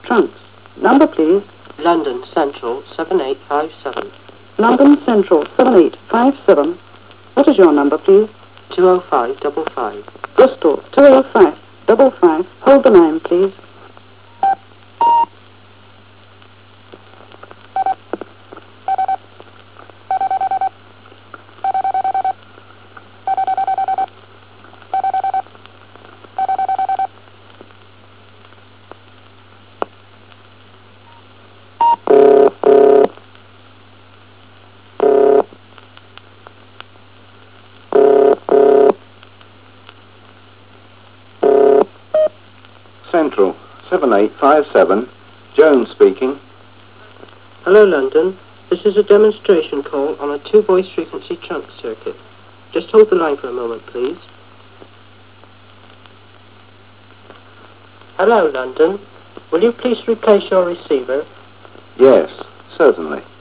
trunks. Number, please. London Central 7857. London Central 7857. What is your number, please? 20555. Bristol 20555. Hold the line, please. Central 7857. Jones speaking. Hello, London. This is a demonstration call on a two-voice frequency trunk circuit. Just hold the line for a moment, please. Hello, London. Will you please replace your receiver? Yes, certainly.